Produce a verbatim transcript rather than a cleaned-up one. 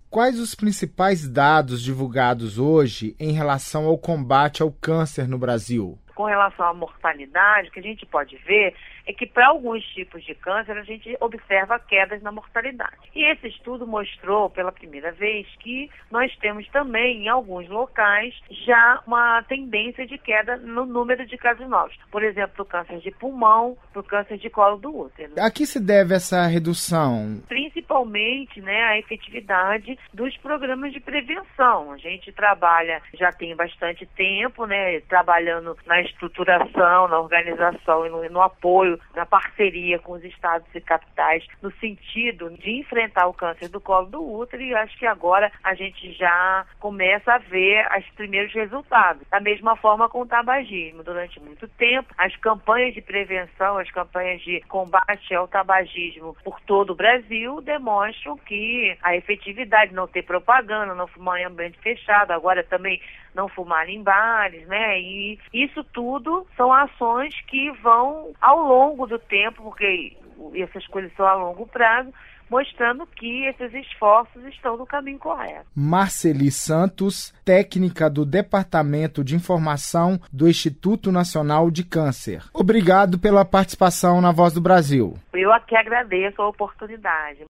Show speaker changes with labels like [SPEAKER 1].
[SPEAKER 1] quais os principais dados divulgados hoje em relação ao combate ao câncer no Brasil?
[SPEAKER 2] Com relação à mortalidade, o que a gente pode ver é que para alguns tipos de câncer a gente observa quedas na mortalidade. E esse estudo mostrou pela primeira vez que nós temos também em alguns locais já uma tendência de queda no número de casos novos. Por exemplo, do câncer de pulmão, do câncer de colo do útero.
[SPEAKER 1] A que se deve essa redução?
[SPEAKER 2] Principalmente, né, a efetividade dos programas de prevenção. A gente trabalha, já tem bastante tempo, né, trabalhando na estruturação, na organização e no, no apoio, na parceria com os estados e capitais, no sentido de enfrentar o câncer do colo do útero, e acho que agora a gente já começa a ver os primeiros resultados. Da mesma forma com o tabagismo. Durante muito tempo, as campanhas de prevenção, as campanhas de combate ao tabagismo por todo o Brasil demonstram que a efetividade, não ter propaganda, não fumar em ambiente fechado, agora também não fumar em bares, né? E isso tudo são ações que vão ao longo do tempo, porque essas coisas são a longo prazo, mostrando que esses esforços estão no caminho correto.
[SPEAKER 1] Marceli Santos, técnica do Departamento de Informação do Instituto Nacional de Câncer. Obrigado pela participação na Voz do Brasil.
[SPEAKER 2] Eu aqui agradeço a oportunidade.